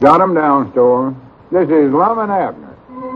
Jot 'em down, Store. This is Lum and Abner.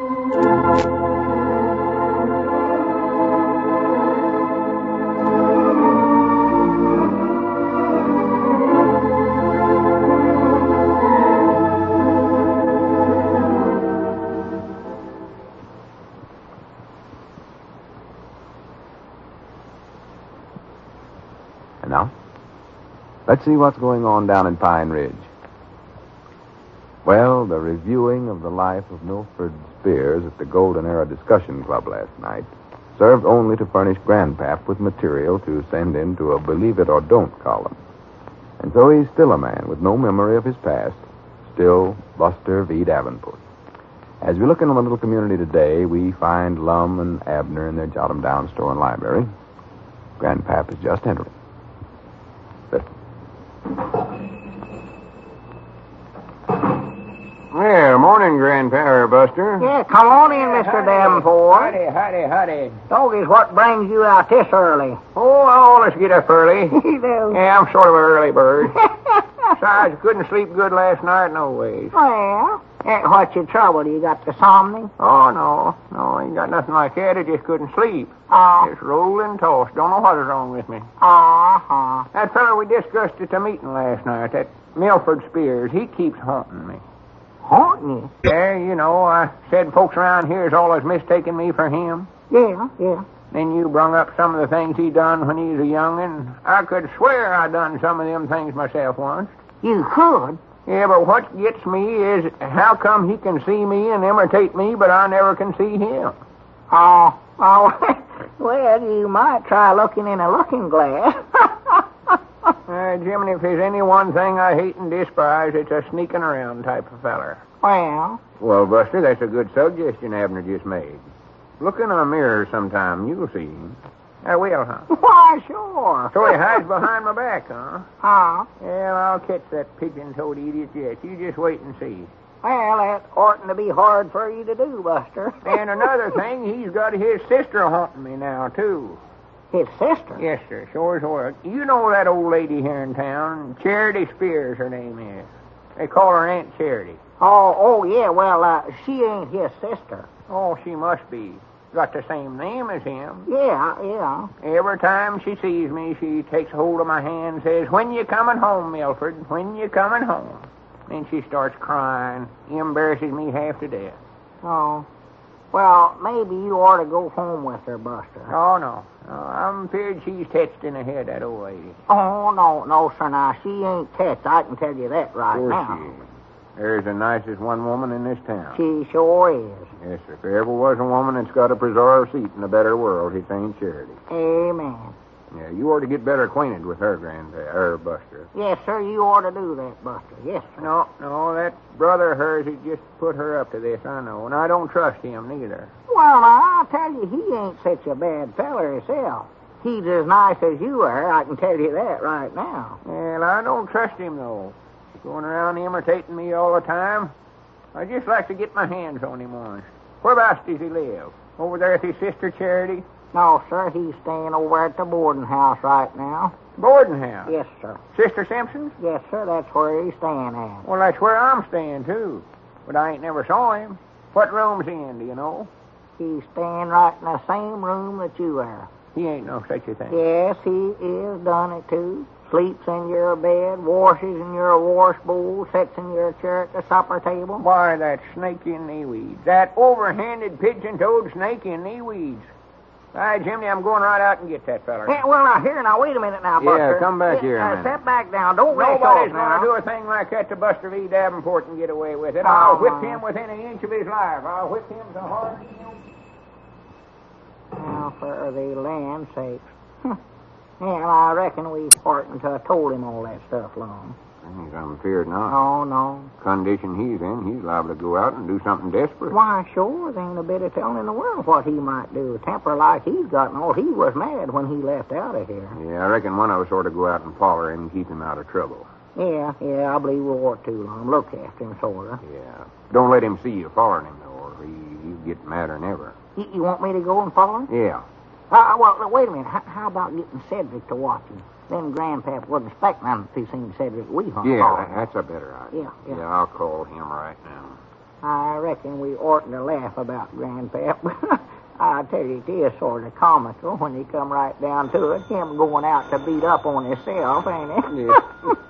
And now, let's see what's going on down in Pine Ridge. Well, the reviewing of the life of Milford Spears at the Golden Era Discussion Club last night served only to furnish Grandpap with material to send into a Believe It or Don't column. And so he's still a man with no memory of his past, still Buster V. Davenport. As we look in the little community today, we find Lum and Abner in their Jot 'em Down store and library. Grandpap is just entering. Listen. Well, morning, Grandpa, Buster. Yeah, come on in, Mr. Davenport. Howdy. Doggies, what brings you out this early? Oh, I always get up early. You do? Yeah, I'm sort of an early bird. Besides, I couldn't sleep good last night, no ways. Well, what's your trouble? You got the somni? Oh, no, ain't got nothing like that. I just couldn't sleep. Oh. Just roll and toss. Don't know what is wrong with me. Uh-huh. That fellow we discussed at the meeting last night, that Milford Spears, he keeps haunting me. Haunting you? Yeah, you know, I said folks around here is always mistaking me for him. Yeah. Then you brung up some of the things he done when he was a youngin'. I could swear I done some of them things myself once. You could? Yeah, but what gets me is how come he can see me and imitate me, but I never can see him. Oh, well, you might try looking in a looking glass. Jiminy, if there's any one thing I hate and despise, it's a sneaking around type of feller. Well, Buster, that's a good suggestion Abner just made. Look in a mirror sometime, you'll see him. I will, huh? Why, sure. So he hides behind my back, huh? Huh? Well, I'll catch that pigeon-toed idiot yet. You just wait and see. Well, that oughtn't to be hard for you to do, Buster. And another thing, he's got his sister haunting me now, too. His sister? Yes, sir. Sure. You know that old lady here in town? Charity Spears, her name is. They call her Aunt Charity. Oh, yeah. Well, she ain't his sister. Oh, she must be. Got the same name as him. Yeah. Every time she sees me, she takes hold of my hand and says, "When you coming home, Milford? When you coming home?" Then she starts crying. Embarrasses me half to death. Oh. Well, maybe you ought to go home with her, Buster. Oh, no. I'm feared she's touched in the head, that old lady. Oh, no, sir. Now, she ain't touched. I can tell you that right now. She is. There's the nicest one woman in this town. She sure is. Yes, sir. If there ever was a woman that's got a preserved seat in a better world, it's Aunt Charity. Amen. Yeah, you ought to get better acquainted with her, Buster. Yes, sir, you ought to do that, Buster. Yes, sir. No, that brother of hers, he just put her up to this, I know, and I don't trust him neither. Well, now, I'll tell you, he ain't such a bad feller himself. He's as nice as you are, I can tell you that right now. Well, I don't trust him, though. Going around imitating me all the time. I just like to get my hands on him once. Whereabouts does he live? Over there with his sister Charity? No, sir, he's staying over at the boarding house right now. Boarding house? Yes, sir. Sister Simpson's? Yes, sir, that's where he's staying at. Well, that's where I'm staying, too. But I ain't never saw him. What room's he in, do you know? He's staying right in the same room that you are. He ain't no such a thing. Yes, he is done it, too. Sleeps in your bed, washes in your wash bowl, sits in your chair at the supper table. Why, that snake in knee weeds. That overhanded pigeon-toed snake in knee weeds. Hi, Jimmy, I'm going right out and get that feller. Yeah, well, now, wait a minute now, Buster. Yeah, come back here a minute. Step back down. Don't rush off Nobody's now. going to do a thing like that to Buster V. Davenport and get away with it. I'll whip him within an inch of his life. I'll whip him so hard. Now, for the land's sakes. Well, I reckon we oughtn't to have told him all that stuff long. I'm feared not. Oh, no. Condition he's in, he's liable to go out and do something desperate. Why, sure, there ain't a bit of telling in the world what he might do. A temper like he's got and all, he was mad when he left out of here. Yeah, I reckon one of us ought to go out and follow him and keep him out of trouble. Yeah, I believe we ought to, Lum. Look after him, sort of. Yeah. Don't let him see you following him, though, or he'll get madder than ever. You want me to go and follow him? Yeah. Well, wait a minute. How about getting Cedric to watch him? Then Grandpap wouldn't expect none if he seen Cedric Weehawk. Yeah, that's a better idea. Yeah. Yeah, I'll call him right now. I reckon we oughtn't to laugh about Grandpap. I tell you, it is sort of comical when you come right down to it. Him going out to beat up on himself, ain't it? Yeah.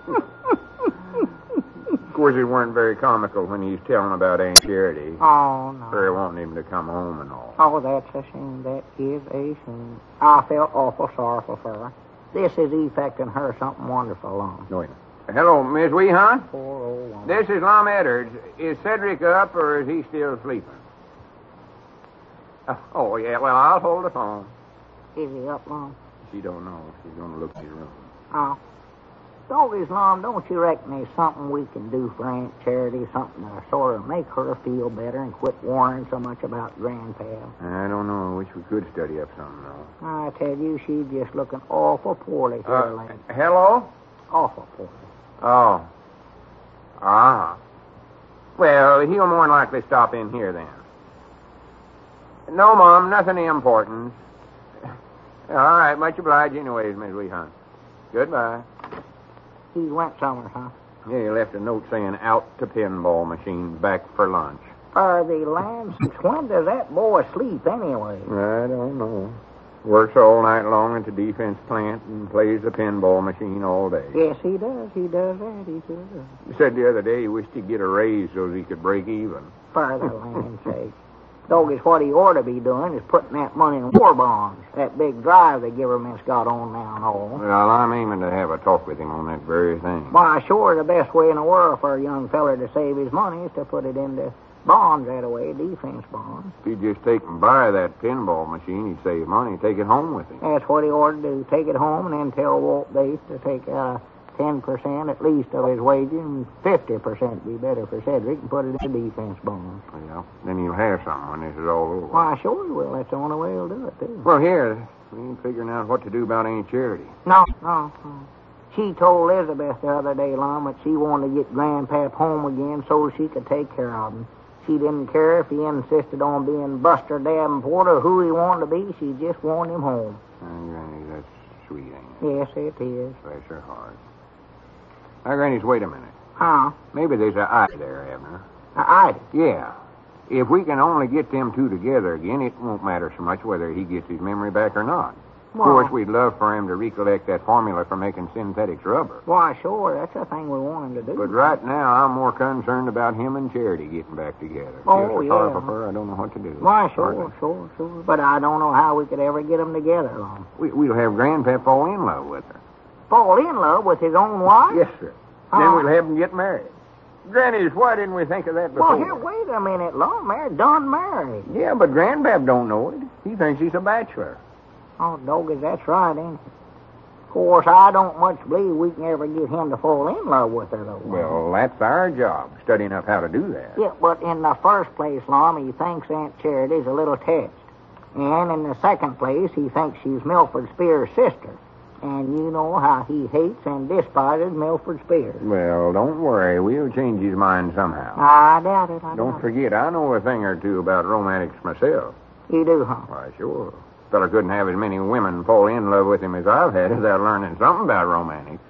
Of course, it weren't very comical when he's telling about Aunt Charity. Oh, no. Her wanting him to come home and all. Oh, that's a shame. That is a shame. I felt awful sorrowful for her. This is effecting her something wonderful on. No, yeah. Hello, Miss Weehunt. Poor old woman. This is Lum Edwards. Is Cedric up, or is he still sleeping? Oh, yeah, well, I'll hold the phone. Is he up long? She don't know. She's going to look in his room. Oh. Doggies, Lum, don't you reckon there's something we can do for Aunt Charity, something to sort of make her feel better and quit worrying so much about Grandpa? I don't know. I wish we could study up something, though. I tell you, she's just looking awful poorly here lately. Hello? Awful poorly. Oh. Well, he'll more than likely stop in here then. No, Mom, nothing important. All right, much obliged anyways, Miss Weehunt. Goodbye. He went somewhere, huh? Yeah, he left a note saying out to pinball machines, back for lunch. For the land, since when does that boy sleep anyway? I don't know. Works all night long at the defense plant and plays the pinball machine all day. Yes, he does. He does that. He sure does. He said the other day he wished he'd get a raise so he could break even. For the land's sake. Doggies, what he ought to be doing is putting that money in war bonds. That big drive the government's got on now and all. Well, I'm aiming to have a talk with him on that very thing. Why, sure, the best way in the world for a young feller to save his money is to put it into bonds that way, defense bonds. If he'd just take and buy that pinball machine, he'd save money and take it home with him. That's what he ought to do. Take it home and then tell Walt Bates to take 10% at least of his wages, and 50% be better for Cedric, and put it in defense bonds. Well, then he'll have something when this is all over. Why, sure he will. That's the only way he'll do it, too. Well, here, we ain't figuring out what to do about Aunt Charity. No. She told Elizabeth the other day, Lum, that she wanted to get Grandpap home again so she could take care of him. She didn't care if he insisted on being Buster Davenport or who he wanted to be. She just wanted him home. Granny, that's sweet, ain't it? Yes, it is. Bless her heart. Now, Granny, wait a minute. Huh? Maybe there's an eye there, Abner. I did. Yeah. If we can only get them two together again, it won't matter so much whether he gets his memory back or not. Of course, we'd love for him to recollect that formula for making synthetic rubber. Why, sure, that's the thing we want him to do. But right now, I'm more concerned about him and Charity getting back together. Oh, Just yeah. sorry for her, I don't know what to do. Why, sure. But I don't know how we could ever get them together, Lum. We'll have Grandpa fall in love with her. Fall in love with his own wife? Yes, sir. Then we'll have him get married. Grannies, why didn't we think of that before? Well, here, wait a minute, Lum. They're done married. Yeah, but Grandpap don't know it. He thinks he's a bachelor. Oh, doggies, that's right, ain't it? Of course, I don't much believe we can ever get him to fall in love with her, though. Well, that's our job, studying up how to do that. Yeah, but in the first place, Lum, he thinks Aunt Charity's a little touched. And in the second place, he thinks she's Milford Spears' sister. And you know how he hates and despises Milford Spears. Well, don't worry. We'll change his mind somehow. I doubt it. Don't forget, I know a thing or two about romantics myself. You do, huh? Why, sure. Fella couldn't have as many women fall in love with him as I've had without learning something about romantics.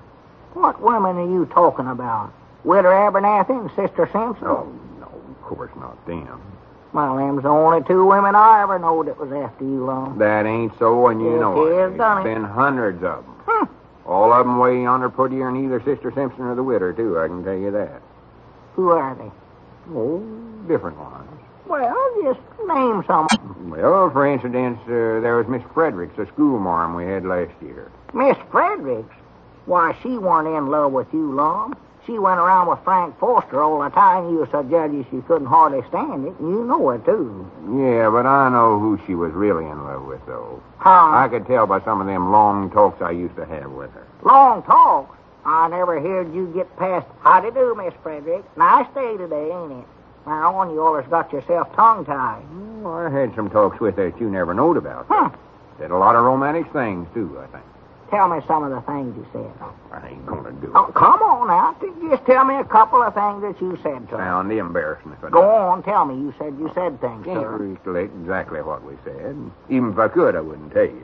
What women are you talking about? Widow Abernathy and Sister Simpson? Oh, no, of course not them. Well, them's the only two women I ever knowed that was after you, Lum. That ain't so, and you know it. It done it. Been hundreds of them. All of them way yonder prettier than either Sister Simpson or the widow, too, I can tell you that. Who are they? Oh, different ones. Well, just name some. Well, for instance, there was Miss Fredericks, a schoolmarm we had last year. Miss Fredericks? Why, she weren't in love with you, Lum. She went around with Frank Foster all the time. You were so judgy she couldn't hardly stand it, and you know it, too. Yeah, but I know who she was really in love with, though. Huh? I could tell by some of them long talks I used to have with her. Long talks? I never heard you get past, how do you do, Miss Frederick? Nice day today, ain't it? Now on, you always got yourself tongue-tied. Oh, I had some talks with her that you never knowed about. Huh. Said a lot of romantic things, too, I think. Tell me some of the things you said. I ain't gonna do it. Oh, come on now. Just tell me a couple of things that you said to her. Sound embarrassing if I Go don't. on, tell me. You said things to Can't her. recollect exactly what we said. Even if I could, I wouldn't tell you.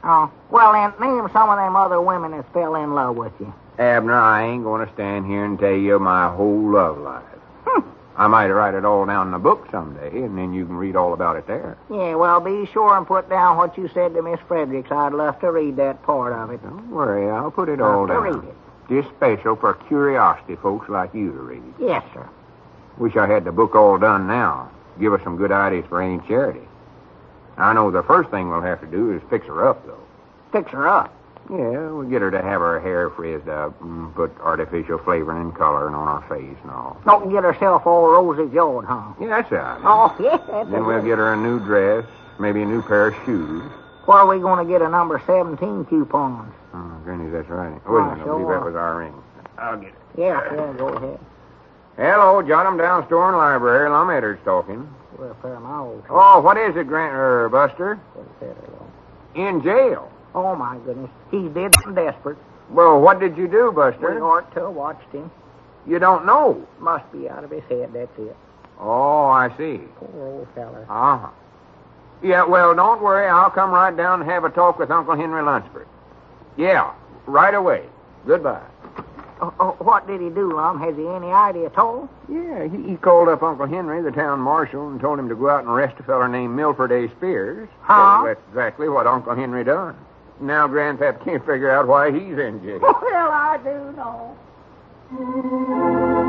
Oh, well, then, name some of them other women that fell in love with you. Abner, I ain't going to stand here and tell you my whole love life. I might write it all down in a book someday, and then you can read all about it there. Yeah, well, be sure and put down what you said to Miss Fredericks. I'd love to read that part of it. Don't worry, I'll put it all down. Read it. Just special for curiosity folks like you to read. Yes, sir. Wish I had the book all done now. Give us some good ideas for Aunt Charity. I know the first thing we'll have to do is fix her up, though. Fix her up. Yeah, we'll get her to have her hair frizzed up and put artificial flavoring and coloring on her face and all. Don't get herself all rosy-jawed, huh? Yeah, that's right. Oh, yeah. Then we'll get her a new dress, maybe a new pair of shoes. Where are we going to get a number 17 coupons? Oh, Granny, that's right. Oh, wait a minute, I believe that was our ring. I'll get it. Yeah, go ahead. Hello, jot 'em down, store and library. Lum Eddards talking. Well, pair of my old Oh, what is it, Buster? In jail. Oh, my goodness. He's dead and desperate. Well, what did you do, We Buster? ought to have watched him. You don't know. Must be out of his head, that's it. Oh, I see. Poor old feller. Uh-huh. Yeah, well, don't worry. I'll come right down and have a talk with Uncle Henry Lunsford. Yeah, right away. Goodbye. What did he do, Lum? Has he any idea at all? Yeah, he called up Uncle Henry, the town marshal, and told him to go out and arrest a feller named Milford A. Spears. Huh? So that's exactly what Uncle Henry done. Now Grandpap can't figure out why he's in jail. Well, I do know.